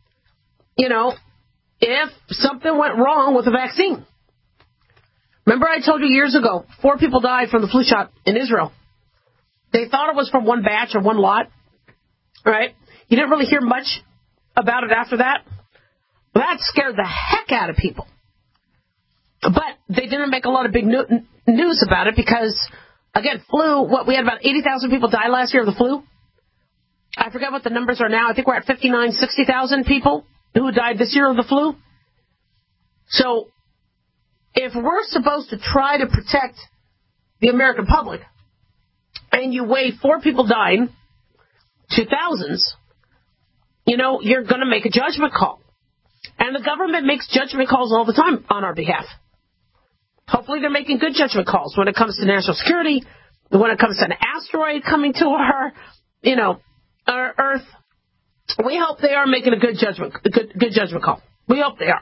if something went wrong with the vaccine? Remember I told you years ago, 4 people died from the flu shot in Israel. They thought it was from one batch or one lot, right? You didn't really hear much about it after that. Well, that scared the heck out of people. But they didn't make a lot of big news about it because, again, flu, we had about 80,000 people die last year of the flu. I forget what the numbers are now. I think we're at 59,000, 60,000 people who died this year of the flu. So if we're supposed to try to protect the American public, and you weigh 4 people dying to thousands, you're going to make a judgment call. And the government makes judgment calls all the time on our behalf. Hopefully they're making good judgment calls when it comes to national security, when it comes to an asteroid coming to our Earth. We hope they are making a good judgment call. We hope they are.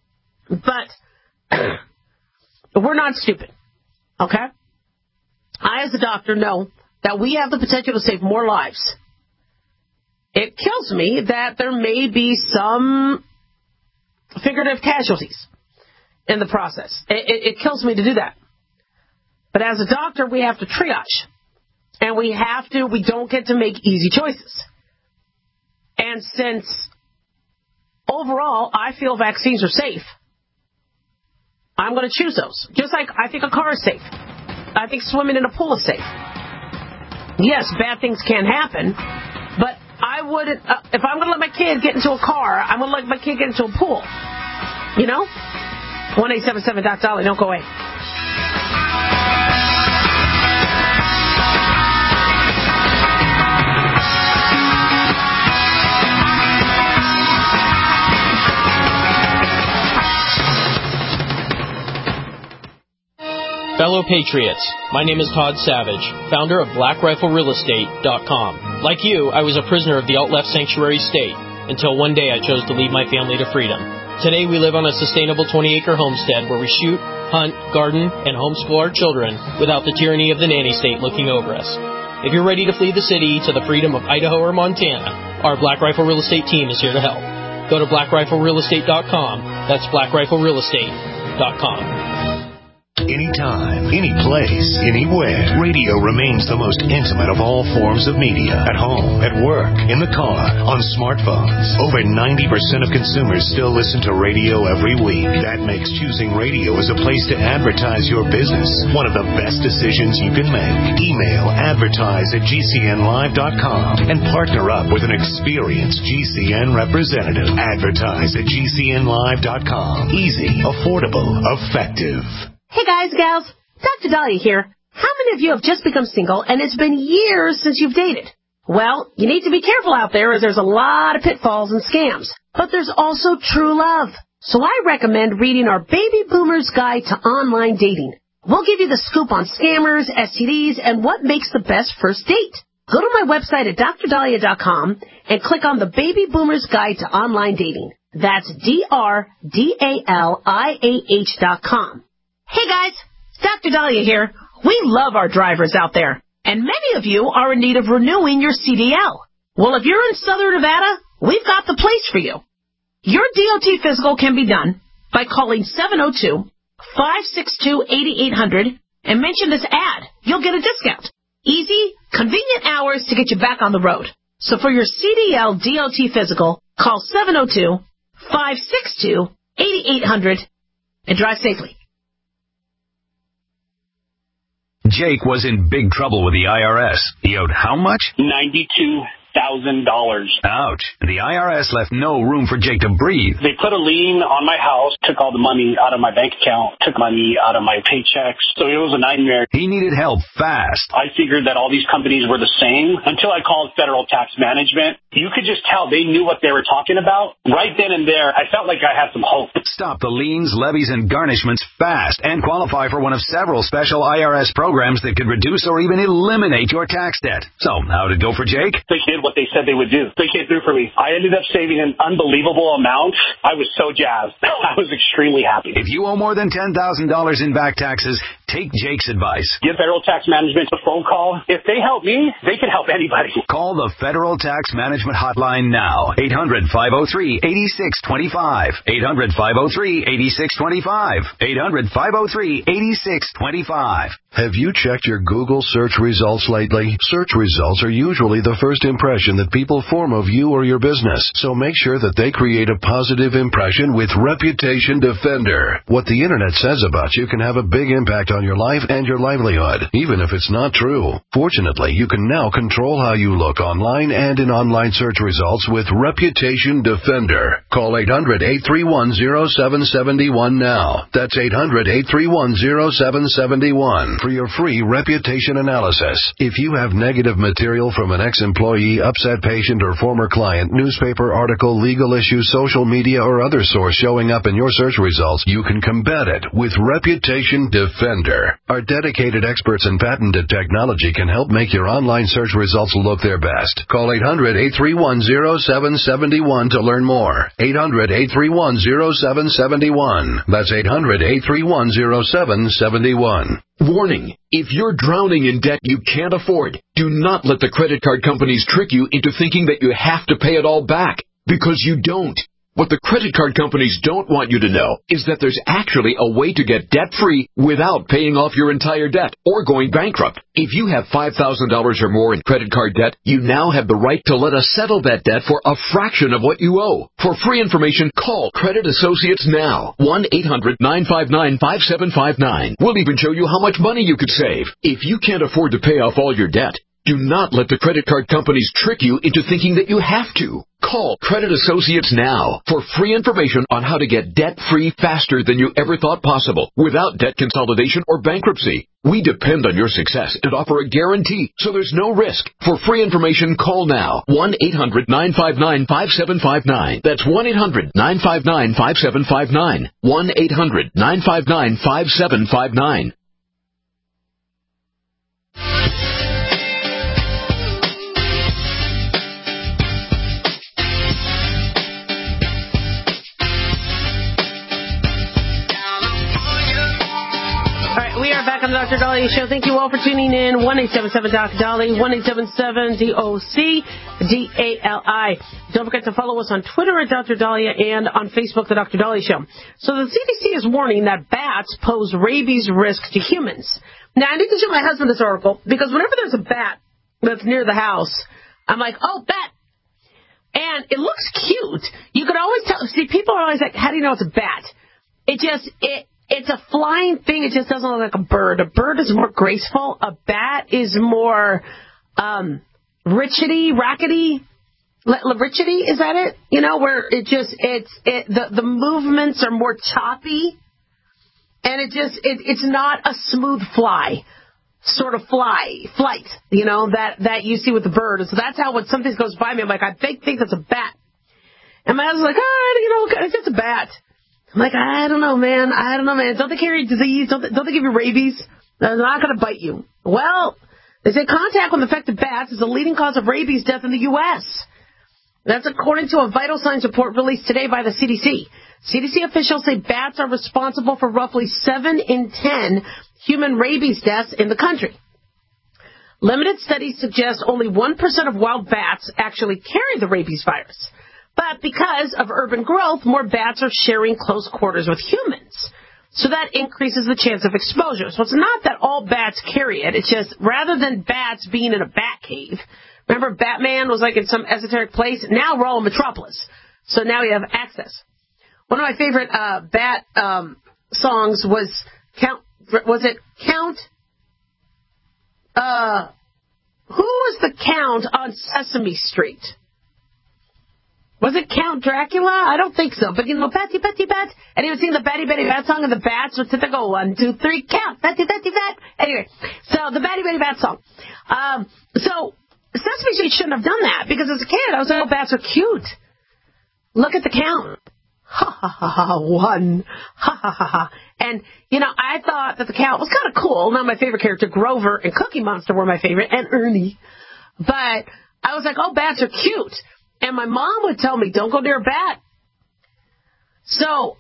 But we're not stupid, okay? I, as a doctor, know that we have the potential to save more lives. It kills me that there may be some figurative casualties in the process. It kills me to do that. But as a doctor, we have to triage. And we don't get to make easy choices. And since overall I feel vaccines are safe, I'm going to choose those. Just like I think a car is safe. I think swimming in a pool is safe. Yes, bad things can happen, but I wouldn't, if I'm going to let my kid get into a car, I'm going to let my kid get into a pool. 1-877-DOC-DOLLY, don't go away. Fellow Patriots, my name is Todd Savage, founder of BlackRifleRealEstate.com. Like you, I was a prisoner of the alt-left sanctuary state, until one day I chose to lead my family to freedom. Today we live on a sustainable 20-acre homestead where we shoot, hunt, garden, and homeschool our children without the tyranny of the nanny state looking over us. If you're ready to flee the city to the freedom of Idaho or Montana, our Black Rifle Real Estate team is here to help. Go to BlackRifleRealEstate.com. That's BlackRifleRealEstate.com. Anytime, any place, anywhere. Radio remains the most intimate of all forms of media. At home, at work, in the car, on smartphones. Over 90% of consumers still listen to radio every week. That makes choosing radio as a place to advertise your business one of the best decisions you can make. Email advertise@gcnlive.com and partner up with an experienced GCN representative. Advertise@gcnlive.com. Easy, affordable, effective. Hey guys, gals, Dr. Dahlia here. How many of you have just become single and it's been years since you've dated? Well, you need to be careful out there as there's a lot of pitfalls and scams. But there's also true love. So I recommend reading our Baby Boomer's Guide to Online Dating. We'll give you the scoop on scammers, STDs, and what makes the best first date. Go to my website at drdahlia.com and click on the Baby Boomer's Guide to Online Dating. That's DRDALIAH.com. Hey guys, Dr. Dahlia here. We love our drivers out there, and many of you are in need of renewing your CDL. Well, if you're in Southern Nevada, we've got the place for you. Your DOT physical can be done by calling 702-562-8800 and mention this ad. You'll get a discount. Easy, convenient hours to get you back on the road. So for your CDL DOT physical, call 702-562-8800 and drive safely. Jake was in big trouble with the IRS. He owed how much? $92,000. Ouch. The IRS left no room for Jake to breathe. They put a lien on my house, took all the money out of my bank account, took money out of my paychecks. So it was a nightmare. He needed help fast. I figured that all these companies were the same until I called Federal Tax Management. You could just tell they knew what they were talking about. Right then and there, I felt like I had some hope. Stop the liens, levies, and garnishments fast and qualify for one of several special IRS programs that could reduce or even eliminate your tax debt. So, how'd it go for Jake? They did what they said they would do. They came through for me. I ended up saving an unbelievable amount. I was so jazzed. I was extremely happy. If you owe more than $10,000 in back taxes, take Jake's advice. Give Federal Tax Management a phone call. If they help me, they can help anybody. Call the Federal Tax Management Hotline now. 800-503-8625. 800-503-8625. 800-503-8625. Have you checked your Google search results lately? Search results are usually the first impression that people form of you or your business. So make sure that they create a positive impression with Reputation Defender. What the internet says about you can have a big impact on your life and your livelihood, even if it's not true. Fortunately, you can now control how you look online and in online search results with Reputation Defender. Call 800-831-0771 now. That's 800-831-0771 for your free reputation analysis. If you have negative material from an ex-employee, upset patient, or former client, newspaper article, legal issue, social media, or other source showing up in your search results, you can combat it with Reputation Defender. Our dedicated experts in patented technology can help make your online search results look their best. Call 800-831-0771 to learn more. 800-831-0771. That's 800-831-0771. Warning, if you're drowning in debt you can't afford, do not let the credit card companies trick you into thinking that you have to pay it all back, because you don't. What the credit card companies don't want you to know is that there's actually a way to get debt-free without paying off your entire debt or going bankrupt. If you have $5,000 or more in credit card debt, you now have the right to let us settle that debt for a fraction of what you owe. For free information, call Credit Associates now. 1-800-959-5759. We'll even show you how much money you could save. If you can't afford to pay off all your debt, do not let the credit card companies trick you into thinking that you have to. Call Credit Associates now for free information on how to get debt-free faster than you ever thought possible without debt consolidation or bankruptcy. We depend on your success and offer a guarantee, so there's no risk. For free information, call now. 1-800-959-5759. That's 1-800-959-5759. 1-800-959-5759. back on the Dr. Dahlia Show. Thank you all for tuning in. 1-877-Dr. 1-877-DOC-DALI. Don't forget to follow us on Twitter at Dr. Dahlia and on Facebook, The Dr. Dahlia Show. So the CDC is warning that bats pose rabies risk to humans. Now, I need to show my husband this article because whenever there's a bat that's near the house, I'm like, oh, bat. And it looks cute. You could always tell. See, people are always like, how do you know it's a bat? It's a flying thing. It just doesn't look like a bird. A bird is more graceful. A bat is more rickety. Rickety, is that it? You know, where the movements are more choppy. And it's not a smooth flight, you know, that you see with the bird. So that's how when something goes by me, I'm like, I think that's a bat. And my husband's like, it's just a bat. I'm like, I don't know, man. Don't they carry disease? Don't they give you rabies? They're not going to bite you. Well, they say contact with infected bats is the leading cause of rabies death in the U.S. That's according to a vital signs report released today by the CDC. CDC officials say bats are responsible for roughly 7 in 10 human rabies deaths in the country. Limited studies suggest only 1% of wild bats actually carry the rabies virus. But because of urban growth, more bats are sharing close quarters with humans. So that increases the chance of exposure. So it's not that all bats carry it. It's just rather than bats being in a bat cave, remember Batman was like in some esoteric place? Now we're all in Metropolis. So now we have access. One of my favorite bat songs was Count? Who was the Count on Sesame Street? Was it Count Dracula? I don't think so. But, you know, Batty, Batty, Bat. And he would sing the Batty, Batty, Bat song, and the bats would sit there go, 1, 2, 3, count. Batty, Batty, Bat. Anyway, so the Batty, Batty, Bat song. So Sesame Street shouldn't have done that, because as a kid, I was like, oh, bats are cute. Look at the count. Ha, ha, ha, ha, 1. Ha, ha, ha, ha. And, you know, I thought that the count was kind of cool. Not my favorite character. Grover and Cookie Monster were my favorite, and Ernie. But I was like, oh, bats are cute. And my mom would tell me, don't go near a bat. So,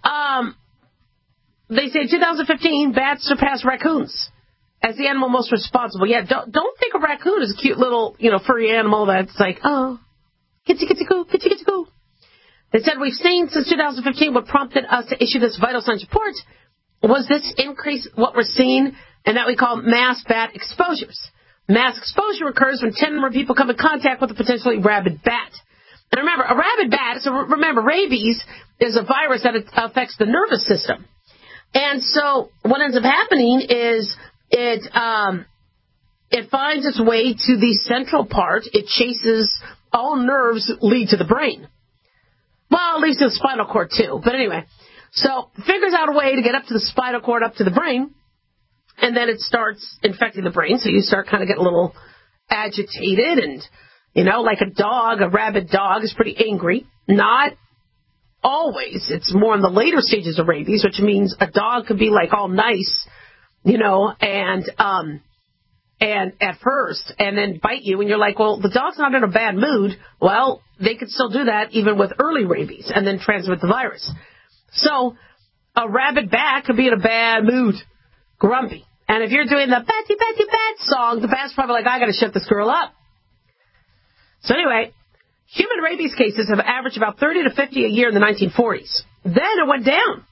they say 2015, bats surpassed raccoons as the animal most responsible. Yeah, don't think of raccoon as a cute little, you know, furry animal that's like, oh, kitsy, kitsy, coo, kitsy, kitsy, coo. They said we've seen since 2015 what prompted us to issue this vital signs report was this increase, what we're seeing, and that we call mass bat exposures. Mass exposure occurs when 10 or more people come in contact with a potentially rabid bat. And remember, a rabid bat, so remember, rabies is a virus that affects the nervous system. And so what ends up happening is it finds its way to the central part. It chases, all nerves lead to the brain. Well, at least to the spinal cord, too. But anyway, so it figures out a way to get up to the spinal cord, up to the brain, and then it starts infecting the brain. So you start kind of getting a little agitated and, you know, like a dog, a rabid dog is pretty angry. Not always. It's more in the later stages of rabies, which means a dog could be like all nice, you know, and at first, and then bite you, and you're like, well, the dog's not in a bad mood. Well, they could still do that even with early rabies and then transmit the virus. So a rabid bat could be in a bad mood, grumpy. And if you're doing the Batty, Batty, Bat song, the bat's probably like, I got to shut this girl up. So anyway, human rabies cases have averaged about 30 to 50 a year in the 1940s. Then it went down.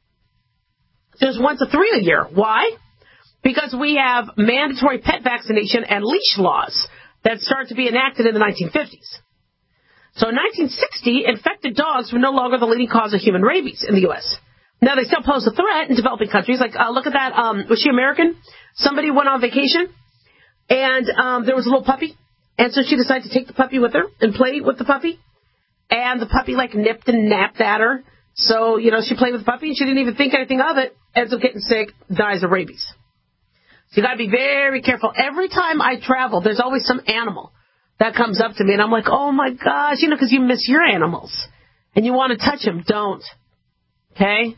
There's 1 to 3 a year. Why? Because we have mandatory pet vaccination and leash laws that started to be enacted in the 1950s. So in 1960, infected dogs were no longer the leading cause of human rabies in the U.S. Now, they still pose a threat in developing countries. Like, look at that. Was she American? Somebody went on vacation, and there was a little puppy. And so she decided to take the puppy with her and play with the puppy. And the puppy, like, nipped and napped at her. So, you know, she played with the puppy, and she didn't even think anything of it. Ends up getting sick, dies of rabies. So you got to be very careful. Every time I travel, there's always some animal that comes up to me, and I'm like, oh, my gosh, you know, because you miss your animals. And you want to touch them. Don't. Okay?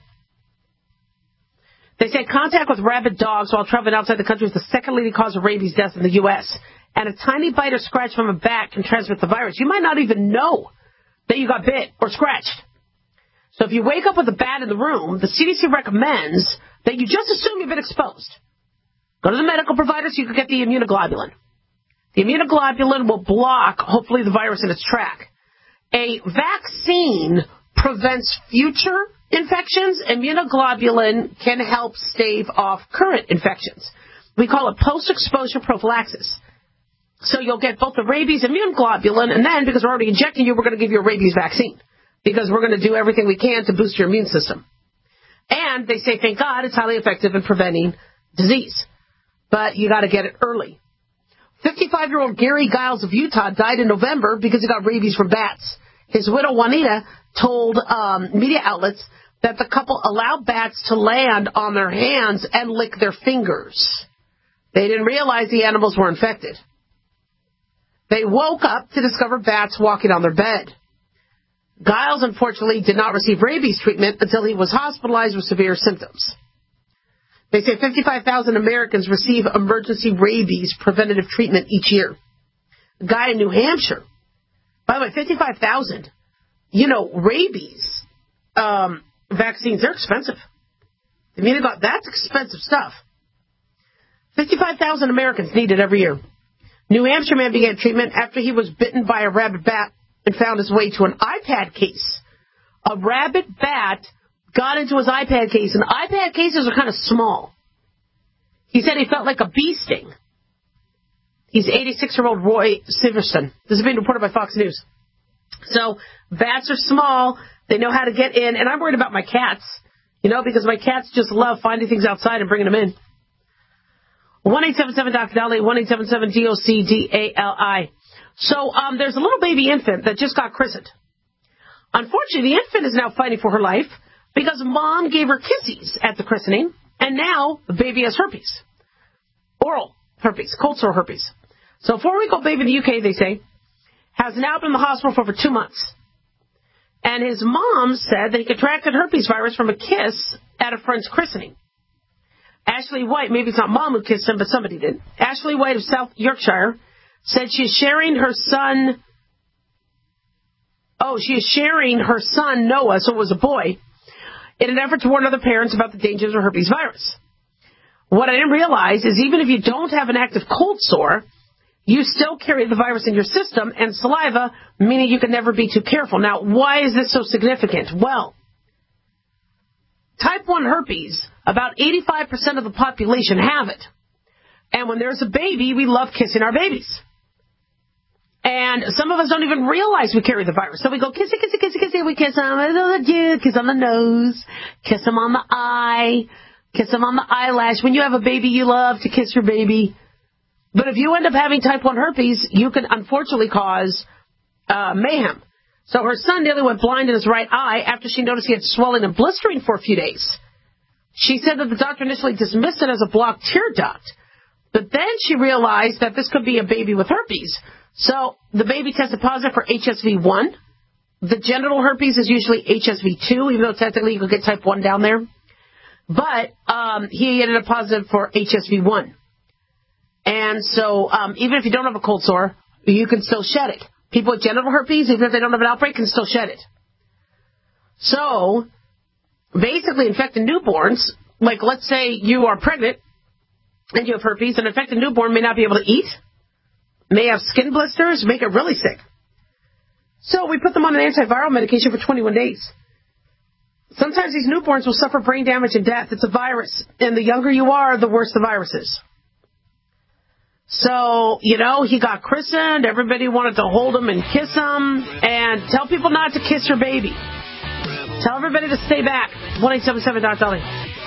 They say contact with rabid dogs while traveling outside the country is the second leading cause of rabies deaths in the U.S., and a tiny bite or scratch from a bat can transmit the virus. You might not even know that you got bit or scratched. So if you wake up with a bat in the room, the CDC recommends that you just assume you've been exposed. Go to the medical provider so you can get the immunoglobulin. The immunoglobulin will block, hopefully, the virus in its track. A vaccine prevents future infections. Immunoglobulin can help stave off current infections. We call it post-exposure prophylaxis. So you'll get both the rabies immunoglobulin, and then, because we're already injecting you, we're going to give you a rabies vaccine, because we're going to do everything we can to boost your immune system. And they say, thank God, it's highly effective in preventing disease. But you got to get it early. 55-year-old Gary Giles of Utah died in November because he got rabies from bats. His widow, Juanita, told media outlets that the couple allowed bats to land on their hands and lick their fingers. They didn't realize the animals were infected. They woke up to discover bats walking on their bed. Giles, unfortunately, did not receive rabies treatment until he was hospitalized with severe symptoms. They say 55,000 Americans receive emergency rabies preventative treatment each year. A guy in New Hampshire, by the way, 55,000. You know, rabies vaccines, they're expensive. I mean, that's expensive stuff. 55,000 Americans need it every year. New Hampshire man began treatment after he was bitten by a rabid bat and found his way to an iPad case. A rabid bat got into his iPad case, and iPad cases are kind of small. He said he felt like a bee sting. He's 86-year-old Roy Siverson. This is being reported by Fox News. So bats are small. They know how to get in, and I'm worried about my cats, because my cats just love finding things outside and bringing them in. 1-877-DOC-DALI, 1-877-DOC-DALI. So there's a little baby infant that just got christened. Unfortunately, the infant is now fighting for her life because mom gave her kissies at the christening, and now the baby has herpes. Oral herpes, cold sore herpes. So 4-week-old baby in the UK, they say, has now been in the hospital for over 2 months. And his mom said that he contracted herpes virus from a kiss at a friend's christening. Ashley White, maybe it's not mom who kissed him, but somebody did. Ashley White of South Yorkshire said she is sharing her son Noah, so it was a boy, in an effort to warn other parents about the dangers of herpes virus. What I didn't realize is even if you don't have an active cold sore, you still carry the virus in your system and saliva, meaning you can never be too careful. Now, why is this so significant? Well, type 1 herpes, about 85% of the population have it. And when there's a baby, we love kissing our babies. And some of us don't even realize we carry the virus. So we go, kissy, kissy, kissy, kissy. We kiss them, kiss on the nose, kiss them on the eye, kiss them on the eyelash. When you have a baby, you love to kiss your baby. But if you end up having type 1 herpes, you can unfortunately cause mayhem. So her son nearly went blind in his right eye after she noticed he had swelling and blistering for a few days. She said that the doctor initially dismissed it as a blocked tear duct. But then she realized that this could be a baby with herpes. So the baby tested positive for HSV1. The genital herpes is usually HSV2, even though technically you could get type 1 down there. But he ended up positive for HSV1. And so even if you don't have a cold sore, you can still shed it. People with genital herpes, even if they don't have an outbreak, can still shed it. So basically infected newborns, like let's say you are pregnant and you have herpes, an infected newborn may not be able to eat, may have skin blisters, make it really sick. So we put them on an antiviral medication for 21 days. Sometimes these newborns will suffer brain damage and death. It's a virus. And the younger you are, the worse the virus is. So, he got christened. Everybody wanted to hold him and kiss him. And tell people not to kiss your baby. Tell everybody to stay back. 1-877-DOC-DALI.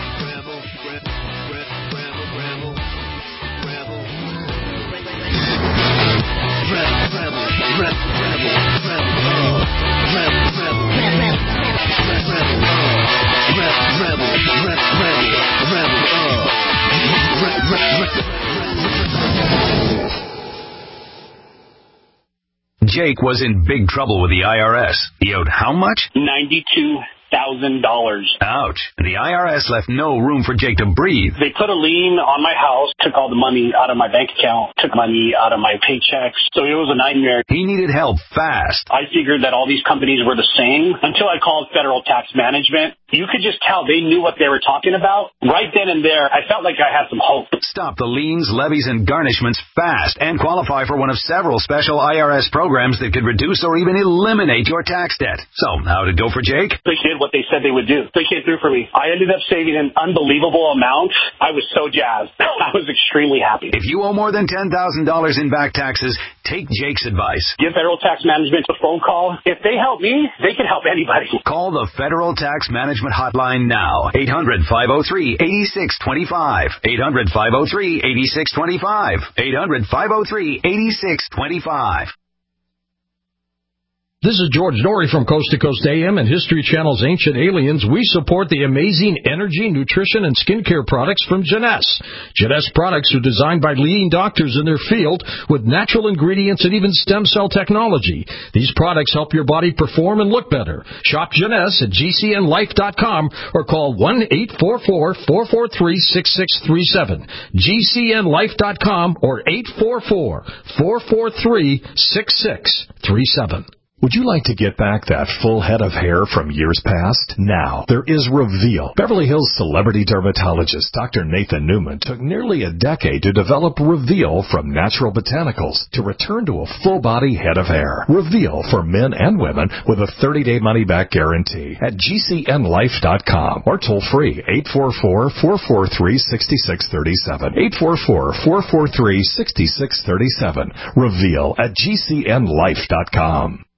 Jake was in big trouble with the IRS. He owed how much? $92,000. Ouch. The IRS left no room for Jake to breathe. They put a lien on my house, took all the money out of my bank account, took money out of my paychecks. So it was a nightmare. He needed help fast. I figured that all these companies were the same until I called Federal Tax Management. you could just tell they knew what they were talking about. Right then and there, I felt like I had some hope. Stop the liens, levies, and garnishments fast and qualify for one of several special IRS programs that could reduce or even eliminate your tax debt. So, how'd it go for Jake? They did what they said they would do. They came through for me. I ended up saving an unbelievable amount. I was so jazzed. I was extremely happy. If you owe more than $10,000 in back taxes, take Jake's advice. Give Federal Tax Management a phone call. If they help me, they can help anybody. Call the Federal Tax Management Hotline now. 800-503-8625. 800-503-8625. 800-503-8625. This is George Norrie from Coast to Coast AM and History Channel's Ancient Aliens. We support the amazing energy, nutrition, and skincare products from Jeunesse. Jeunesse products are designed by leading doctors in their field with natural ingredients and even stem cell technology. These products help your body perform and look better. Shop Jeunesse at GCNlife.com or call 1-844-443-6637. GCNlife.com or 844-443-6637. Would you like to get back that full head of hair from years past? Now, there is Reveal. Beverly Hills celebrity dermatologist Dr. Nathan Newman took nearly a decade to develop Reveal from natural botanicals to return to a full-body head of hair. Reveal for men and women with a 30-day money-back guarantee at GCNlife.com or toll-free 844-443-6637. 844-443-6637. Reveal at GCNlife.com.